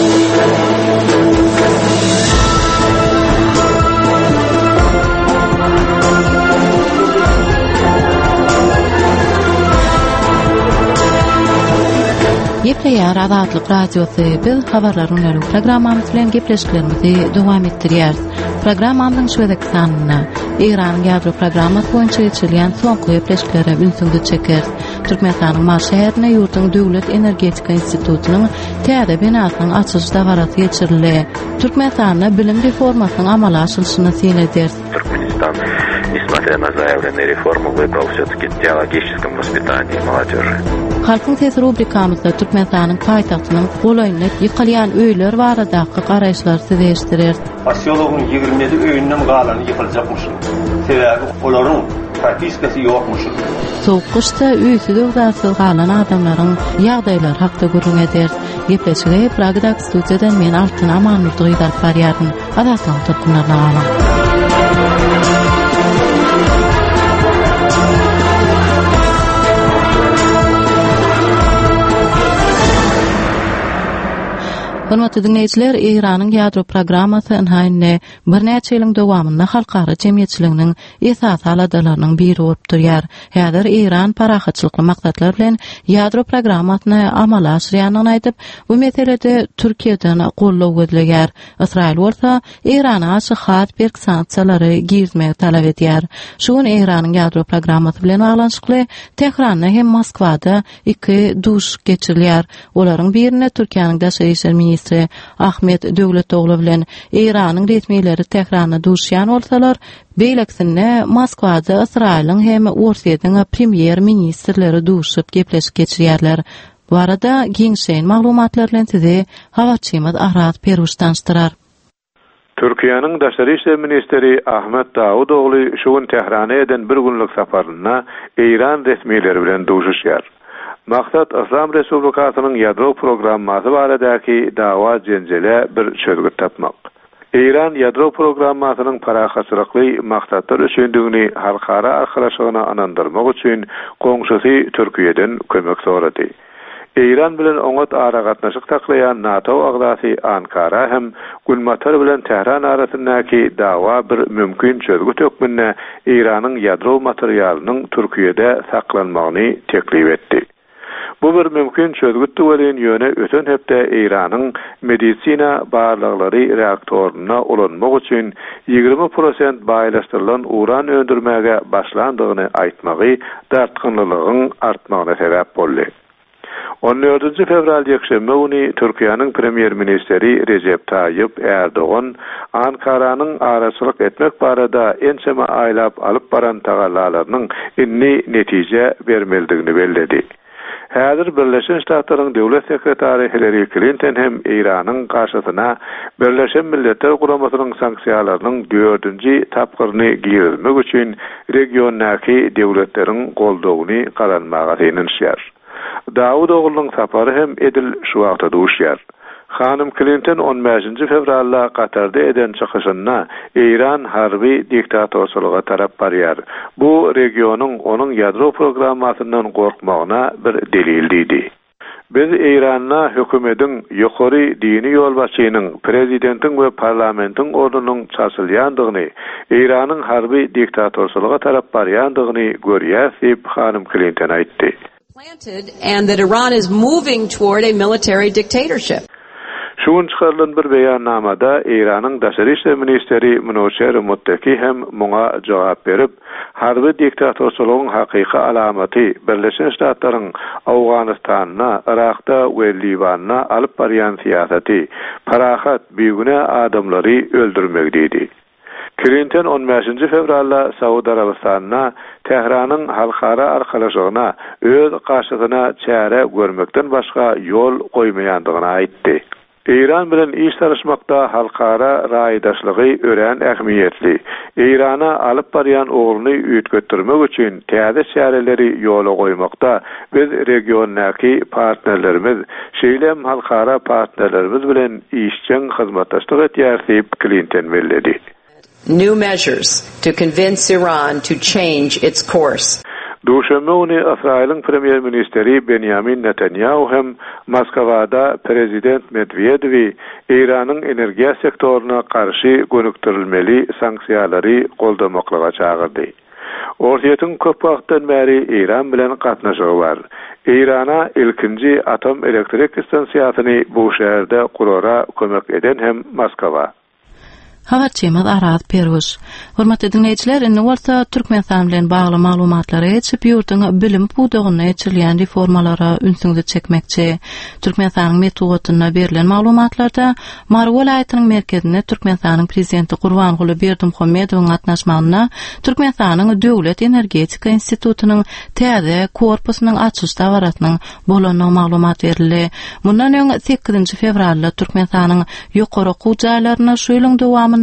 Ýepleyar Azatlyk radiosy biz habarlaryny öňe programmamyz bilen gepleşiklerimizi dowam etdirýär. Programmamyň şuwedeki sanyna Iran ýadro programmasy boýunça geçirilýän soňky gepleşiklere ünsüňde çeker. Türkmenistanyň Mar şäherine ýurtyň Döwlet Energetika Institutynyň täze binasynyň açyş dawarasy geçirildi. Türkmenistanyň bilim reformasynyň amala aşyryşyny seýleder. Туркменистан, несмотря на заявленные реформы, выбрал все-таки в теологическом воспитании молодежи. Halkyň sesi rubrikamyzda Türkmenistanyň paýtagtynyň golaýyny ýykylýan öýler baradaky garaýşlar size eşdirer. Asyologyň 27 öýünden galany ýykyljakmyş. Sebäbi olaryň propiskasy ýokmuş. Soğuk kışda üýsüz ugdarsız galan adamlaryň ýagdaýlary hakda gurrun eder. Gepleşige Pragada studiýadan men Altyn Amanurdy ýyzyp barýaryn. Adasyň turkunlaryna galan. Hörmetli dinleýijiler, Iranyň ýadro programmasy ynhaýyny bir näçe ýylyň dowamynda halkara jemgyýetçiliginiň esas aladalarynyň biri bolup durýar. Häzir Iran parahatçylykly maksatlar bilen ýadro programmasyny amala aşyrýanyny aýdyp, bu meselede Türkiýeden gollaw gözleýär. Israil bolsa Irana aşy hat berk sanksiýalary girmegi talap edýär. Şuň Iranyň ýadro programmasy bilen baglanyşykly Tehranda hem Moskwada iki duş geçirilýär. Olaryň birine Türkiýanyň daşary işler ministri Ahmet Döwletoglu bilen Iranyň resmiýetleri Tehranda duşýan bolsalar, beýleksinde Moskwada Israiliň hem Orsiýanyň premier ministrleri duşup gepleşip geçirýärler. Bu arada giňşeýin maglumatlar bilen sizi habarçymyz Ahrat Peruş tanıştyrar. Türkiýanyň daşary işler ministri Ahmet Dawudogly şuň Tehrana eden bir günlük saparyna İran resmiýetleri bilen duşuşýar. Maksat Islam Respublikasynyň ýadro programmasy baradaky dawa jenjele bir çözgüt tapmak. İran ýadro programmasynyň parahatçylykly maksatlar üçindigini halkara arkalaşygyna anandyrmak üçin goňşusy Türkiýeden kömek sorady. İran bilen oňat ara gatnaşyk taklayan NATO agdasy Ankara hem Gulmatar bilen Tehran arasyndaky dawa bir mümkin çözgüt ökmünde İranyň ýadro materialynyň Türkiýede saklanmagyny teklip etdi. Bu bir mümkin çözgüt duwelin ýöne öten hepde Iranyň medisina barlaglary reaktoryna ulanmak üçin 20% baýlaşdyrylan uran öndürmäge başlandygyny aýtmagy dartgynlylygyň artmagyna sebäp boldy. 14 fevral ýekşembe güni Türkiýanyň premier ministri Recep Tayyip Erdoğan Ankaranyň araçylyk etmek barada ençeme aýlap alyp baran tagallalarynyň inni netije bermeldigini belledi. Häzir Birleşen Ştatlaryň döwlet sekretary Hillary Clinton hem Iranyň karşysyna Birleşen Milletler Guramasynyň sanksiýalarynyň 4-nji tapgyryny giýermek üçin regiondaky döwletleriň goldawyny qaranmaga seýinýär. Dawudogluň sapary hem edil şu wagtda duşýar. Hanım Clinton 15 fevralda Katar'da eden çıkışına İran harbi diktatorçuluğa tarap barýar. Bu regionun onun ýadro programmasından korkmagyna bir delildi. Biz İranna hökümetiň ýokary dini ýolbaşçynyň, prezidentiň we parlamentiň ordunyň çarşylýandygyny, İranyň harbi diktatorçuluğa tarap barýandygyny görýär diýip Hanım Clinton aýtdy. And that Iran is moving toward a military dictatorship. Şuň çykarylan bir beýannamada Iranyň daşary işler ministri Münawşer Muttaki hem muňa jogap berip, harby diktatorçylygyň hakyky alamaty Birleşen Ştatlaryň Awganystana, Irakda we Libanda alyp barýan siýasaty, parahat büyüne adamlary öldürmek diýdi. Clinton 15 fevralda Saudi Arabistanyna Tehranyň halkara arkalaşygyna öz karşysyna çäre görmekden başga ýol goýmaýandygyny aýtdy. İran bilen iş tarışmakda halkara raýdaşlygy ören ähmiýetli. İrana alyp barýan ogluny üýtgetdirmek üçin täze çäreleri ýola goýmakda biz regiondaky partnerlerimiz, şeýlem halkara partnerlerimiz bilen işçiň hyzmatdaşlyk etýär diýip Clinton belledi. New measures to convince Iran to change its course. Duşanbe güni Israil'in premier ministeri Benjamin Netanyahu hem Moskovada prezident Medvedev İran'ın enerjiya sektoruna karşı gönükdirilmeli sanksiýalary goldamaklyga çağırdy. Ortaýatyn köp wagtdan bäri İran bilen gatnaşygy bar. İran'a ilkinji atom elektrik stansiýasyny bu şäherde kurara kömek eden hem Moskwa. Habarçymyz Araz Perwuz. Hormatly dinleýijiler, indi bolsa Türkmenistan bilen bagly maglumatlary ýetip ýurtyň bilim pudagyna ýetilýän reformalara ünsüňde çekmekçi. Türkmenistanyň metodyna berilen maglumatlarda Marw welaýatynyň merkezinde Türkmenistanyň prezidenti Gurbanguly Berdimuhammedowyň gatnaşmagyna Türkmenistanyň Döwlet Energetika Institutynyň täze korpusynyň açyş dawaratynyň bolanyny maglumat berildi. Mundan öň 8 fevralda Türkmenistanyň ýokary okuw jaýlaryna şu ýylyň dowamında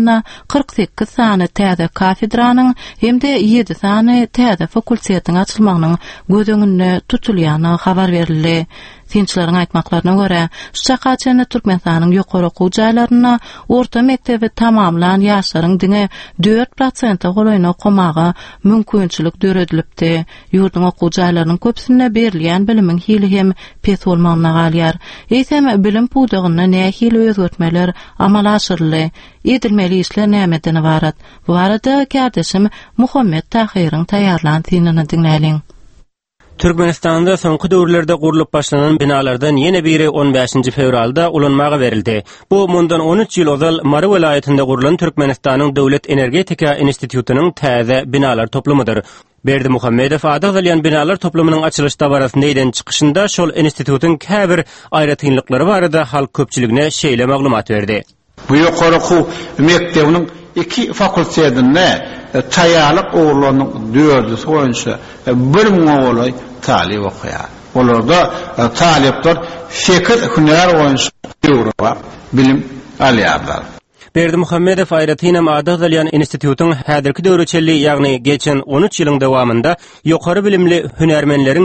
48 sany täze kafedranyň hemde 7 sany täze fakultetiň açylmagynyň gödöňünde tutulýany habar berildi. Tinçleriň aýtmaklaryna görä, şu çakaçany Türkmenistanyň ýokary okuw jaýlaryna orta mektebi tamamlan ýaşlaryň diňe 4% golaýyny okumagy mümkinçilik döredilipdi. Ýurduň okuw jaýlarynyň köpsinde berilýän bilimiň hili hem pes bolmagyna galýar. Eýsem bilim pudagyna nähili özgertmeler amala aşyrly. Edilmeli işler nämeden ibarat? Bu arada kardeşim Muhammed Tahiryň taýýarlan tinini dinläliň. Türkmenistanda soňky döwürlerde gurulup başlanan binalardan ýene biri 15 fevralda ulanmaga berildi. Bu mundan 13 ýyl ozal Marw welaýatynda gurulan Türkmenistanyň Döwlet Energetika Institutynyň täze binalar toplumydyr. Berdimuhammedow adagdalyan binalar toplumynyň açylyş dabarasynda eden çykyşynda şol institutyň käbir aýratynlyklary barada halk köpçüligine şeýle maglumat berdi. Bu ýokary okuw mektebiniň 2 fakultetinde taýýarlyk oğurlaryň 4-si boýunça 1000 oğulay talip okuýar. Olarda talipler fikir hüner boýunça ýurwa bilim alýarlar. Berdimuhammedow aýratynam adagdalyan institutyň häzirki döwreçeli ýagny geçen 13 ýylyň dowamında ýokary bilimli hünermenleriň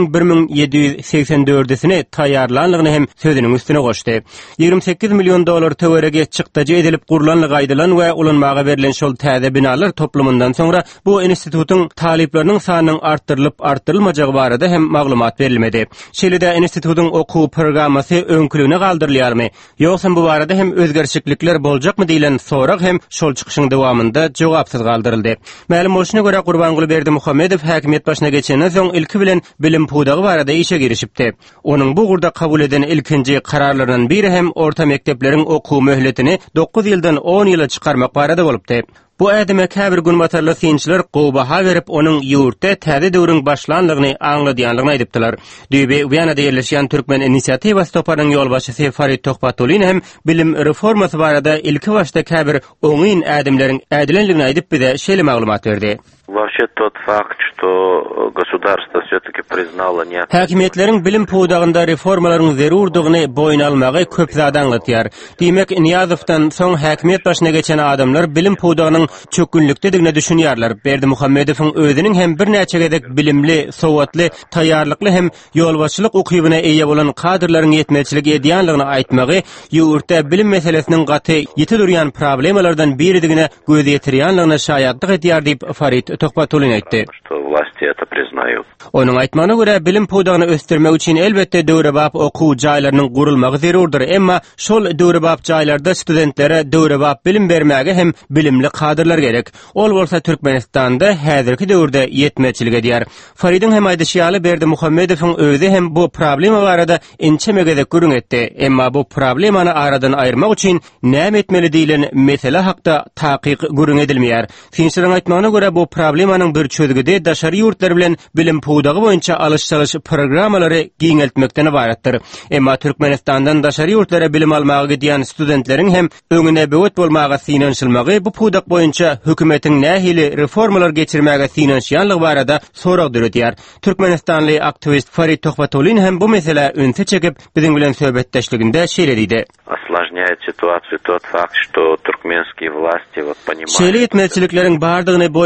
1784-sini taýýarlanlygyny hem sözüniň üstüne goşdy. 28 milyon dolar töwerege çykdaja edilip gurulanlygy aýdylan we ulanmaga berilen şol täze binalar toplumundan soňra bu institutyň talipleriniň sanynyň artdyrylmajagy barada hem maglumat berilmedi. Şeýle-de institutyň okuw programmasy öňkülüne galdyrylýarmy? Ýoksa bu barada hem özgerçiklikler boljakmy diýilen sorak hem şol çykyşyň dowamında jogapsyz galdyryldy. Ma'lum bolşuna görä Gurbanguly Berdimuhammedow häkimet başyna geçenden soň ilki bilen bilim pudagy barada işe girişipdi. Onuň bu gurda kabul eden ilkinji kararlarynyň biri hem orta mektepleriň okuw möhletini 9 ýyldan 10 ýyla çykarmak barada bolupdy. Bu ädime käbir günbatarly synçylar gowaha berip onuň ýurtda täze döwrüň başlanlygyny aňladýanlygyny aýdypdylar. Düýbe Wiyanada ýerleşýän Türkmen inisiýatywasy toparynyň ýolbaşçysy Farid Tohpatulyn hem bilim reformasy barada ilki başda käbir oňyn ädimleriň ädilenligini aýdyp bize şeýle maglumat berdi. Вообще тот факт, что государство всё-таки признало не... Häkimetleriň bilim pudagynda reformalaryň zerurdygyny boýna almagy köp zat anlatýar. Diýmek, Niyazowdan soň häkimet başyna geçen adamlar bilim pudagynyň çökünlikdedigine düşünýärler. Berdimuhammedowyň özüniň hem bir näçe gedek bilimli, sowatly, taýýarlykly hem ýolbaşçylyk ukybyna eýe bolan kadrlaryň ýetmezçiligi edýänligini aýtmagy ýurtda bilim meselesiniň gaty ýeti durýan problemalardan biridigine göz ýetirýänligine şaýatlyk edýär diýip Farid Tohpatulyn aýtdy. Власти это признают. Onun aýtmagyna görä bilim pudagyny östirmek üçin elbetde döwrebap okuw jaýlarynyň gurulmagy zerurdur. Emma şol döwrebap jaýlarda studentlere döwrebap bilim bermäge hem bilimli kadrlar gerek. Ol bolsa Türkmenistanda häzirki döwürde ýetmezçilik edýär. Faridin hem aýdyşýaly Berdimuhammedowyň özü hem bu problema barada ençemegede görüň etdi. Emma bu problemany aradan aýyrmak üçin näme etmeli diýilen mesele hakda takyk görüň edilmeýär. Synçylaryň aýtmagyna görä bu problemanyň bir çözgüde daşary ýurtlar bilen bilim pudagy boýunça alış-salyş programmalary giňeltmekden ibaratdyr. Emma Türkmenistandan daşary ýurtlara bilim almagy gidýän studentleriň hem öňüne böwet bolmagy synanşylmagy bu pudak boýunça hökümetiň nähili reformalar geçirmäge synanşýanlygy barada sorak döredýär. Türkmenistanly aktivist Farid Tohpatulyn hem bu mesele önte çekip biziň bilen söhbetdeşliginde şeýle diýdi. Осложняет ситуацию тот факт, что туркменские власти вот понимают. Şeýle etmezçilikleriň bardygyny boýna almaklaryň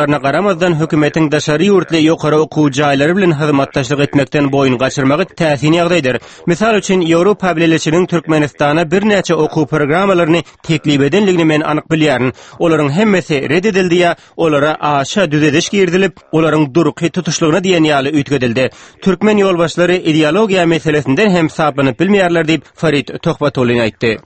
şartlaryna garamazdan hökümetiň daşary ýurtly ýokary okuw jaýlary bilen hyzmatdaşlyk etmekden boyun gaçyrmagy täsini ýagdaýdyr. Misal üçin Ýewropa Birleşiginiň Türkmenistana bir näçe okuw programmalaryny teklip edenligini men anyk bilýärn. Olaryň hemmesi reddedildi ýa olara aşa düzediş girdilip, olaryň durky tutuşlygyna diýen ýaly üýtgedildi. Türkmen ýolbaşlary ideologiýa meselesinden hem sapynyp bilmeýärler diýip Farid Tohbatoğlu aýtdy.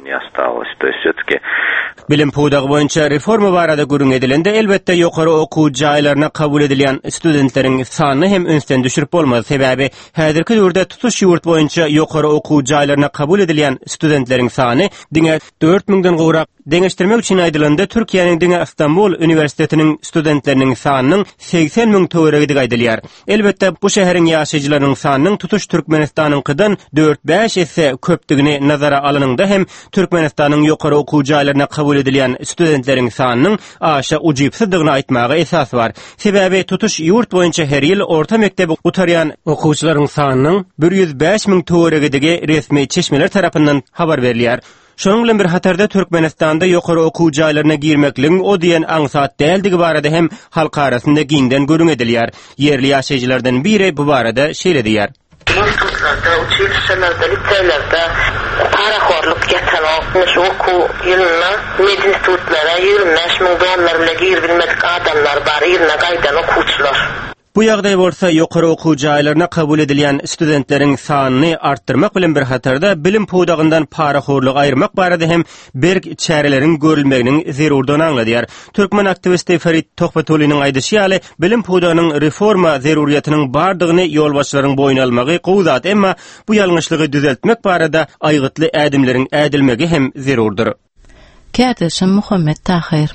Bilim pudagy boýunça reforma barada görüň edilende elbetde ýokary okuw jaýlaryna kabul edilýän studentleriň sanyny hem öňden düşürip bolmaz. Sebäbi häzirki döwürde tutuş ýurt boýunça ýokary okuw jaýlaryna kabul edilýän studentleriň sany diňe 4000den gowrak. Deňeşdirmek üçin aýdylanda Türkiýanyň diňe Istanbul Üniversitetiniň studentleriniň sanynyň 80 000 töweregi aýdylýar. Elbetde bu şäheriň ýaşaýjylarynyň sanynyň tutuş Türkmenistanyňkydan 4-5 esse köpdigini nazara alynynda hem Türkmenistanyň ýokary okuw jaýlaryna kabul edilýän studentleriň sanynyň aşa ujypsyzdygyny aýtmagy esas bar. Sebäbi tutuş ýurt boýunça her ýyl orta mektebi utarýan okuwçylaryň sanynyň 105 000 töweregidigi resmi çeşmeler tarapyndan habar berilýär. Şonuň bilen bir hatarda Türkmenistanda ýokary okuw jaýlaryna girmekligiň o diýen aňsat däldigi barada hem halk arasynda giňden görüň edilýär. Yerli ýaşaýjylardan biri bu barada şeýle diýär. Institutlarda, uçuşlarda, liseylerde paraxorluk geçen şu okuw ýylyna institutlara 25 000 dollar bilen girbilmedik adamlar bar, ýerine gaýdan okuwçylar. Bu ýagdaý bolsa ýokary okuw jaýlaryna kabul edilýän studentleriň sanyny artdyrmak bilen bir hatarda bilim pudagyndan paraxorlyk aýyrmak barada hem berk çäreleriň görülmeginiň zerurdygyny anladýar. Türkmen aktivisti Farid Tohbatoğlu'nyň aýdyşy ýaly bilim pudagynyň reforma zeruriýatynyň bardygyny ýolbaşçylaryň boýuna almagy gowzat, emma bu ýalňyşlygy düzeltmek barada aýgytly ädimleriň ädilmegi hem zerurdyr. Kädeşim Muhammed Tahir.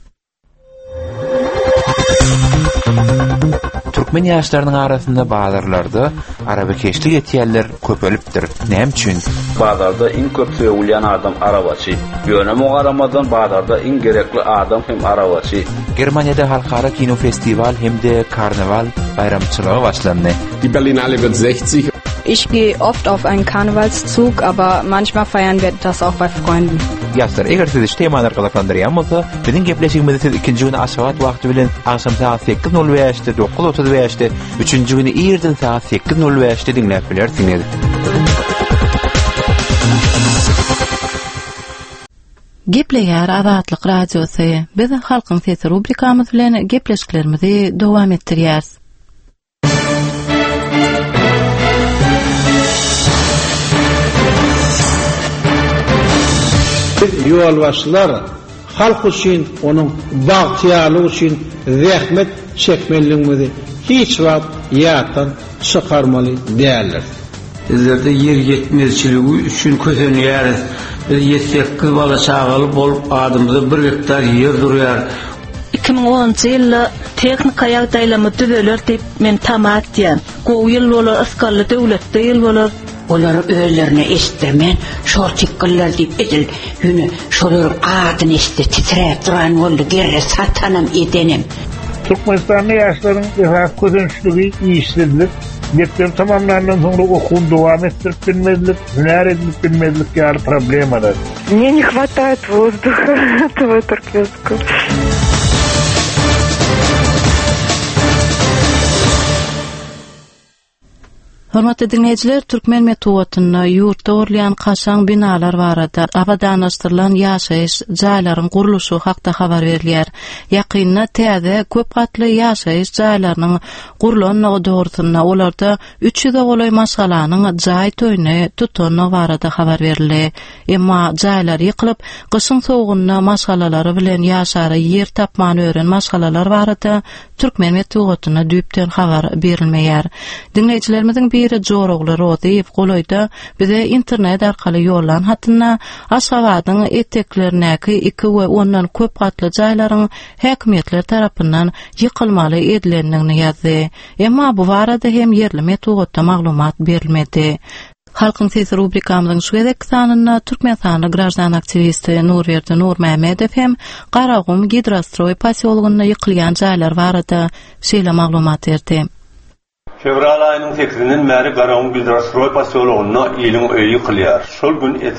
Türkmen ýaşlarynyň arasynda bazarlarda arabakeşlik etýärler köpelipdir. Näme üçin? Bazarda iň köp söýülýän adam arabaçy. Ýöneme garamadan bazarda iň gerekli adam hem arabaçy. Germaniýada halkara kino festival hem de karnaval bayramçylygy başlandy. Die Berlinale wird 60. Ich gehe oft auf einen Karnevalszug, aber manchmal feiern wir das auch bei Freunden. Ýaşlar, eger siz işlemany arkalaşdyrýan bolsa, biziň gepleşigimizi siz ikinji güni aşagat wagty bilen akşam saat 8:05-de, 9:35-de, üçünji güni ýerden saat 8:05-de dinläp bilersiňiz. Gepleýär Azatlyk radiosy. Biz halkyň sesi rubrikamyz bilen gepleşiklerimizi dowam etdirýäris. Ýolbaşçylar halk üçin, onuň bagtyarlygy üçin zähmet çekmeliligini hiç wagt ýatdan çykarmaly däldir. Bizlerde yer yetmezçiligi üçin kösenýäris. Biz 7-8 bala çagaly bolup adamyza 1 hektar yer durýar. 2010 ýylda teknika ýagdaýlamy düzeler diýip men tamat diýen. Gowy ýyl bolar, asgarly döwletde ýyl bolar. Olar özlerine istemen şortikler diýip edil. Hüne şolar adyny iste titrep duran boldy gerre satanam edenim. Türkmenistan ýaşlaryň esas közençligi işsizlik. Mekdep tamamlandan soňra okuwny dowam etdirip bilmezlik, hüner edip bilmezlik ýaly problemalar. Мне не хватает воздуха этого туркменского. Hormatly dinleyijiler, Türkmen metowatyna ýurtda orlayan kaşan binalar barada abadanlaşdyrylan ýaşaýyş jaýlarynyň guruluşy hakda habar berilýär. Ýakynda täze köp gatly ýaşaýyş jaýlarynyň gurulanyny dogrusynda olarda 300 goloy maşgalanyň jaý töýüne tutanyny barada habar berildi. Emma jaýlar ýykylyp, gyşyň sowugyna maşgalalary bilen ýaşary ýer tapmany ören maşgalalar barada Türkmen metowatyna düýpden habar berilmeýär. Dinleyijilerimiziň biri Joroglar Roziýew goloýda bize internet arkaly ýollan hatynda Aşgabatyň eteklerinäki 2 we ondan köp gatly jaýlaryň häkimetler tarapyndan ýykylmaly edilendigini ýazdy. Emma bu barada hem yerli metowatda maglumat berilmedi. Halkyň sesi rubrikamyzyň şu gezek sanyna Türkmen sanly grajdan aktivisti Nurberdi Nurmehmedow hem Garagum Gidrostroy poseloguna ýykylýan jaýlar barada şeýle maglumat berdi. Fevral ayının 8-inden beri Garagum Gidrostroy poseloguna ýylyň öýü ýykylýar. Şol gün etraf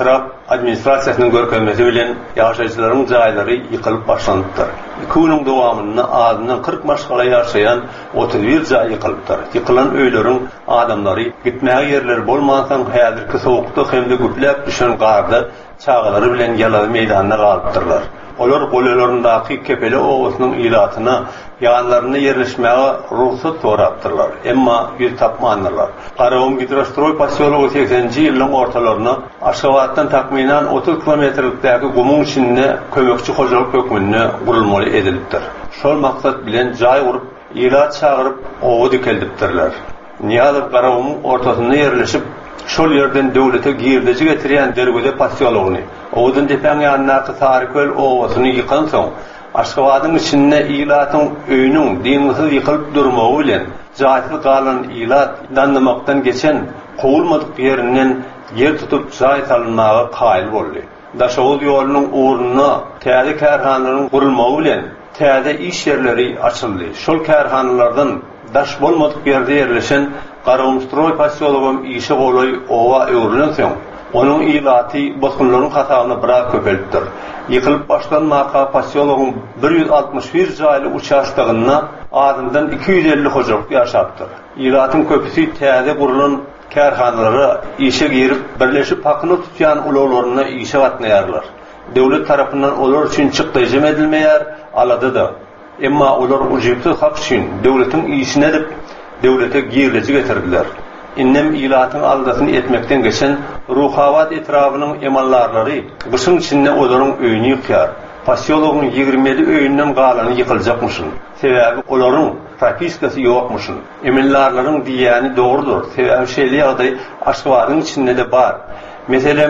administrasiýasynyň görkezmesi bilen ýaşaýjylaryň jaýlary ýykylyp başlandylar. 2 ýylyň dowamynda adından 40 maşgala ýaşaýan 31 jaý ýykylypdyr. Ýykylan öýleriň adamlary gitmäge ýerleri bolmasaň häzirki sowukda hemde güplep düşen garda çağalary bilen ýalaly meýdanyna galypdyrlar. Olar golelerindäki kepeli owasynyň ilatyna ýanlaryna ýerleşmäge ruhsat sorapdyrlar. Emma ýür tapmandylar. Garawum Gidrostroy posyology 80-nji ýylyň ortalaryna Aşgabatdan takminan 30 kilometrlikdäki gumuň içinde kömekçi hojalyk hökmünde gurulmaly edilipdir. Şol maksat bilen jaý gurup, ilat çağırıp owa dikeldipdirler. Niýazyp garawumyň ortasynda ýerleşip şol ýerden döwlete girdici getirýän dergede posyologyny owadan depäň ýanynaky Taryköl owasyny ýykan soň Aşgabatyň içinde ilatyň öýüniň diňsiz ýykylyp durmagy bilen jaýsyl galan ilat danlamakdan geçen gowulmadyk ýerinden yer tutup jaý salynmagy kaýyl boldy. Daşawy ýolunyň uğruna täze kärhanalaryň gurulmagy bilen täze iş ýerleri açyldy. Şol kärhanalardan daş bolmadyk ýerde ýerleşen Garawumstroy posyologum işe goloy owa öwrülen soň onun ilaty bosgunlaryň hasabyna biraz köpelipdir. Ýykylyp başlanmaka posyologum 161 jaýly uçaşdygyna adamdan 250 hojalyk ýaşapdyr. Ilatyň köpüsi täze gurulan kärhanalary işe girip birleşip hakyny tutýan ulaglaryna işe gatnaýarlar. Döwlet tarapyndan olar üçin çykdyjym edilmeýär, alady-da. Emma olar ujypty hak üçin döwletiň işine edip döwlete girlici getirdiler. Innem ilatyň aldasyny etmekden geçen ruhawat etrawynyň emallarlary gyşyň içinde olaryň öýüni ýykýar. Posyologyň 27 öýünden galany ýykyljakmyşyn. Sebäbi olaryň propiskasy ýokmyşyn. Emallarlaryň diýäni dogrudur. Sebäbi şeýle ýagdaý Aşgabatyň içinde de bar. Meselem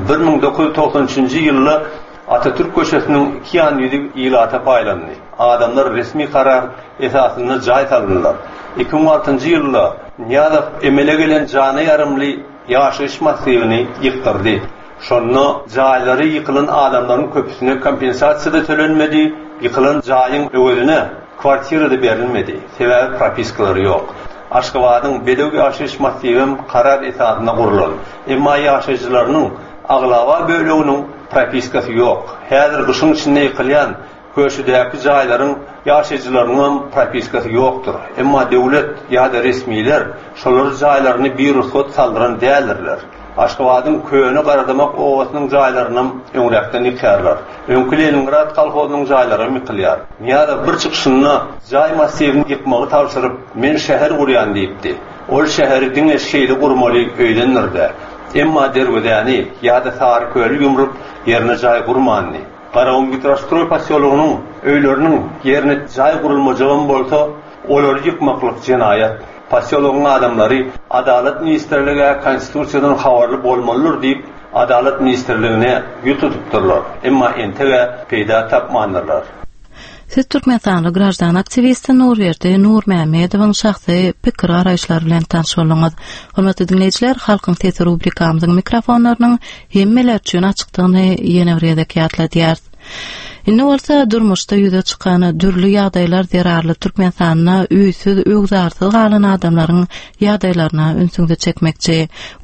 1993-nji ýylda Atatürk köşesiniň 2 ýany ilata paýlandy. Adamlar resmi karar esasynda jaý saldylar. 2006-njy ýylda Niýazow emele gelen jana ýarymly ýaşaýyş massiwini ýykdyrdy. Şonda jaýlary ýykylan adamlaryň köpüsine kompensasiýa da tölenmedi, ýykylan jaýyň öwrüne kwartira da berilmedi. Sebäbi propiskalary ýok. Aşgabatyň bedew ýaşaýyş massiwim karar esasynda gurulan. Emma ýaşaýjylarynyň aglawa böleginiň propiskasy ýok. Häzir gyşyň içinde ýykylýan köşedäki jaýlaryň ýaşaýjylarynyň propiskasy ýokdur. Emma döwlet ýa-da resmiler şolar jaýlaryny bir ruhsat saldyran däldirler. Aşgabatyň köýüni garadamak owasynyň jaýlaryny öňrekden ýykýarlar. Öňkü Leningrad kolhozynyň jaýlaryny ýykylýar. Niýaza bir çykyşyna jaý massiwini ýykmagy tawşyryp men şäher gurýan diýipdi. Ol şäheri diňe şeýle gurmaly öýdendirdi. Emma derwedäni ýa-da Taryköl ýumrup ýerine jaý gurmandy. Garawum Gidrostroy posyologynyň öýleriniň ýerine jaý gurulmajagan bolsa, olary ýykmaklyk jenaýat. Posyologyň adamlary Adalet ministrligine konstitusiýadan habarly bolmalylar diýip Adalet ministrligine ýutudypdyrlar. Emma entege peýda tapmandylar. Siz Türkmenistanly graždan aktivisti Nurberdi Nurmämedowyň şahsy pikir araýşlary bilen tanış bolňyz. Hormatly dinleýijiler, halkyň sesi rubrikamyzyň mikrofonlarynyň hemmeler üçin açykdygyny ýene bir ýerde ýatladýar. Indi bolsa durmuşda ýüze çykan dürli ýagdaýlar zerarly Türkmenistanyna üýsüz, öwzarsyz galan adamlaryň ýagdaýlaryna ünsüňde çekmekçi.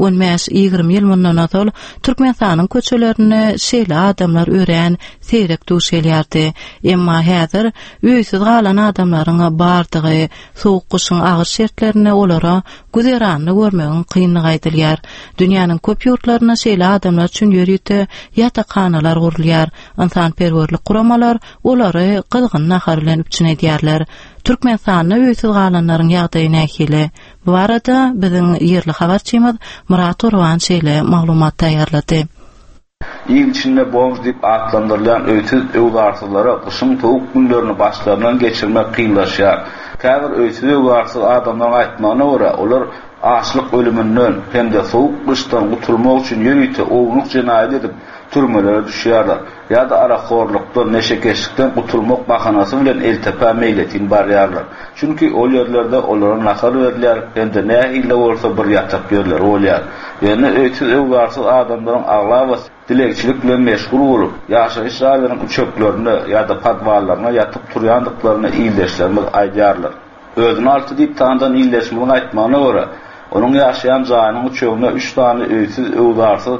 15-20 ýyl mundan öňe Türkmenistanyň köçelerini şeýle adamlar ören, seýrek duş elýärdi. Emma häzir üýsüz galan adamlaryň bardygy, sowuk gyşyň agyr şertlerini olara güzeranyny görmegiň kynlygy aýdylýar. Dünýäniň köp ýurtlaryna şeýle adamlar üçin ýörýte ýatakanalar gurulýar. Insanperwerlik kuramalar olary kızgın nahar bilen üçin edýärler. Türkmenistanyň öýsüz galanlaryň ýagdaýy nähili. Bu arada biziň ýerli habarçymyz Murat Orwan şeýle maglumat taýýarlady. İl içinde boğaz dip atlandırılan öýsüz öwzarsyzlara gyşyň sowuk günlerini başlarından geçirmek kynlaşýar. Käbir öýsüz öwzarsyz adamlaryň aýtmagyna görä, olar açlyk ölümünden hem de sowuk gyşdan gutulmak üçin ýörüýte owluk jenaýat edip türmelere düşýärler. Ya da araxorlukdan, neşekeşlikden gutulmak bahanasy bilen eltepe meýletin barýarlar. Çünki ol ýerlerde olaryň nahar berler, hem de nähille bolsa bir ýatak ýerler bolýar. Ýöne öýsüz öwzarsyz adamlaryň agla we dilekçilik bilen meşgul bolup, ýaşaýyş ýerleriň uçöklerini ya da padwallaryna ýatyp turýandyklaryny iýleşlermek aýdýarlar. Özüni alty diýip tandan iýleşmegini aýtmagyna görä, onuň ýaşaýan jaýynyň uçögüne 3 tane öýsüz öwzarsyz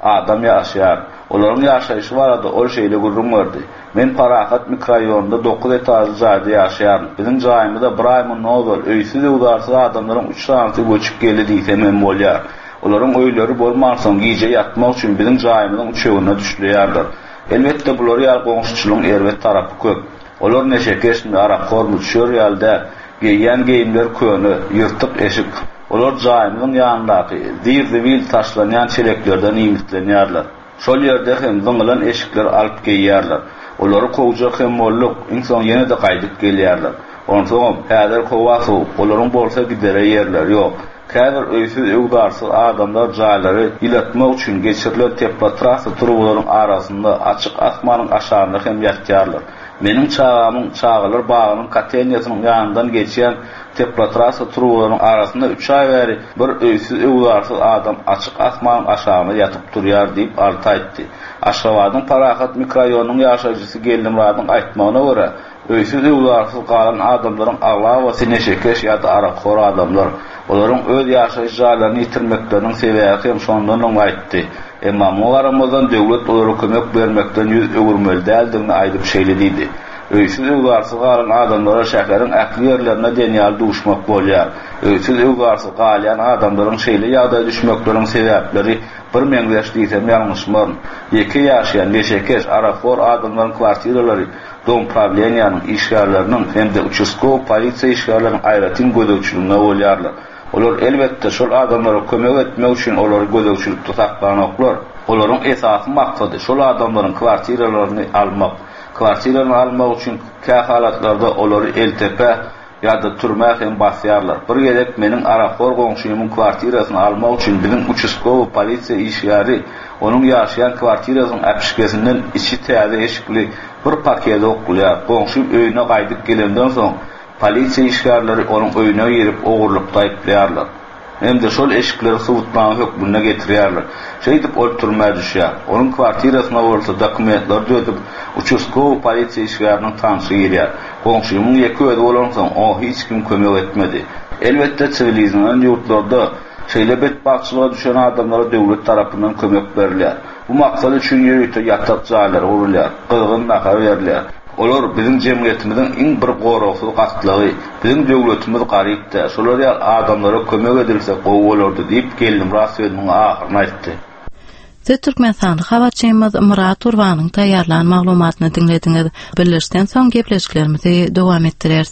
adam ýaşaýar. Olaryň ýaşaýyşy barada ol şeýle gurrunmady. Men Parahat mikrorayonunda 9 etaýly jaýda ýaşaýarm. Biziň jaýymyzda Ibrahim Nobel öýsüz ugdarsyz adamlaryň 3 saňty göçüp geldi diýsem men bolýar. Olaryň öýleri bolmasaň giýje ýatmak üçin biziň jaýymyzyň üçeğine düşýärler. Elbetde bular ýa goňşuçylygyň erbet tarapy köp. Olar neşe kesmi ara formu düşür ýalda giýen geyimler köni, ýyrtyk eşik. Olar jaýymyzyň ýanyndaky dir-dil taşlanýan çeleklerden iýmitlenýärler. Şol ýerde hem zyňylan eşikler alyp giýýärler. Olary kowjak hem molluk insan ýene de gaýdyp gelýärler. Onsoň häzir kowasy olaryň bolsa gidere ýerler ýok. Käbir öýsüz ugdarsyz adamlar jaýlary iletmek üçin geçirilen teplatrasa turgularyň arasynda açyk asmanyň aşagyna hem ýatýarlar. Meniň çağamyň çağılar bagynyň kateniýasynyň ýanyndan geçýän teplatrasa turgularyň arasynda 3 ay bäri bir öýsüz ugdarsyz adam açyk asmanyň aşagyna ýatyp durýar diýip alty aýtdy. Aşgabatyň Parahat mikrorayonynyň ýaşaýjysy Gellimradyň aýtmagyna görä, öýsüz ugdarsyz galan adamlaryň agla we sineşekeş ýa-da arakor adamlar olaryň öz ýaşaýyş jaýlaryny ýitirmekleriniň sebäbi hem şondan aýtdy. Emma mugaramyzdan döwlet olary kömek bermekden ýüz öwürmeli däldigini aýdyp şeýlediydi. Öýsüz ugdarsyz galan adamlara şäheriň ähli ýerlerine denýal duşmak bolýar. Öýsüz ugdarsyz galan adamlaryň şeýle ýagdaýa düşmekleriň sebäpleri bir meňzeş diýsem ýalňyşmar. Ýeki ýaşaýan neşekeş arafor adamlaryň kwartiralary dom problemýanyň işgärleriniň hem de uçuskow polisiýa işgärleriniň aýratyn gözegçiligine bolýarlar. Olar elbetde şol adamlara kömek etmek üçin olary gözegçilikde saklanoklar. Olaryň esasy maksady şol adamlaryň kwartiralaryny almak. Kwartiralaryny almak üçin kähalatlarda olary eltepe ýa-da türme hem basýarlar. Bir gerek meniň arafor goňşymyň kwartirasyny almak üçin biziň uçuskow polisiýa işgäri onuň ýaşaýan kwartirasynyň äpişkesinden içi täze eşikli bir paket okulýar. Goňşym öýüne gaýdyp gelenden soň polisiýa işgärleri onuň öýüne ýerip ogurlukda aýplaýarlar. Hem de şol eşikleri sowutlaň hökmüne getirýärler. Şeýdip ol türmäge düşýär. Onuň kwartirasyna bolsa dokumentler dödüp uçuskow polisiýa işgäriniň tanşy ýerýär. Goňşymyň ýeki öýde bolan soň o hiç kim kömek etmedi. Elbetde sivilizasiýon ýurtlarda şeýle betbaçylyga düşen adamlara döwlet tarapyndan kömek berilýär. Bu maksat üçin ýürüýte ýatak jaýlary urulýar, gylgyn nahar berilýär. Olar biziň jemgyýetimizin iň bir goragsyz gastlygy, biziň döwletimiz garypda, şolar ýa adamlara kömek edilse gowy bolardy diýip geldim rasýodyň ahyryny aýtdy. Türkmenistan habarçymyz Murat Urwanyň taýýarlan maglumatyny dinlediňiz. Birleşden soň gepleşiklerimizi dowam etdireriz.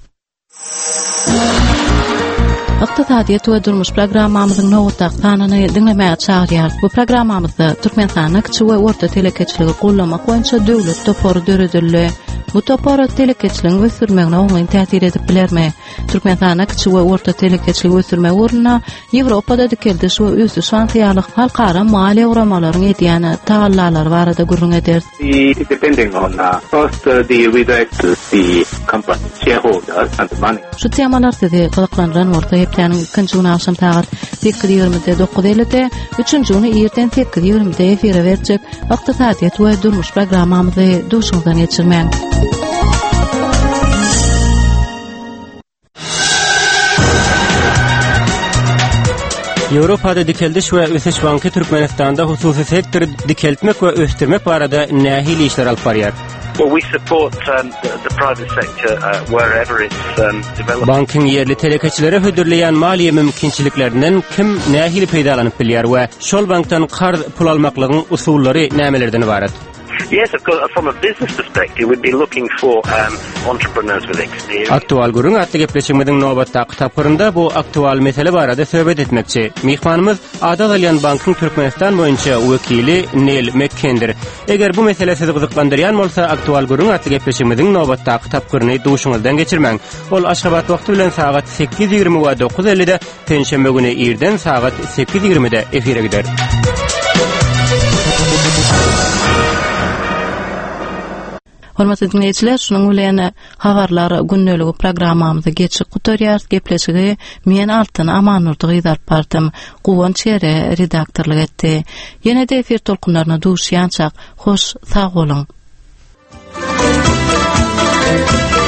Iqtisadiýet we durmuş programmamyzyň nowatda sanyny dinlemäge çagyrýar. Bu programmamyzda Türkmenistanyň kiçik we orta telekeçiligi gollamak boýunça döwlet topory döredildi. Bu topor telekeçiligiň ösürmegine oňaý täsir edip bilermi? Türkmenistanyň kiçik we orta telekeçiligi ösürme ornuna Ýewropada dikeldiş we ösüş şansyýarlyk halkara maliýe uramalaryny edýän tagallar barada gurrun eder. Depending on first the redirect the company shareholders and the money. Şu temalar sizi gyzyklandyran orta ýetýäniň ikinji güni akşam saat 8:20-9:50-de, üçünji güni erten 8:20-de efire berjek Iqtisadiýet we durmuş programmamyzy duşuňdan geçirmäň. Ýewropada dikeldiş we ösüş banky Türkmenistanda hususy sektor dikeltmek we östirmek barada nähili işler alyp barýar. Well, we support the private sector wherever it's developed. Bankyň yerli telekeçilere hödürleýän maliýe mümkinçiliklerinden kim nähili peýdalanyp bilýär we şol bankdan qarz pul almaklygyň usullary nämelerden ibaret? Yes, of course, from a business perspective, we'd be looking for entrepreneurs with experience. Aktual gurun atly gepleşigimiň nobatda kitaplarynda bu aktual mesele barada söhbet etmekçi. Mihmanymyz Ada Dalyan Bankyň Türkmenistan boýunça wekili Neil McKendir. Eger bu mesele sizi gyzyklandyrýan bolsa, aktual gurun atly gepleşigimiň nobatda kitaplaryny duşuňyzdan geçirmäň. Ol Aşgabat wagty bilen saat 8:20 we 9:50-de, penşembe güni irden saat 8:20-de efire gider. Hormatly dinleýijiler, şunuň bilen habarlar günneligi programmamyzy geçip gutarýar. Gepleşigi men Altyn Amanurdy gyzarp bardym. Guwan Çere redaktorlyk etdi. Ýene-de efir tolkunlaryna duşýançak hoş sag bolun.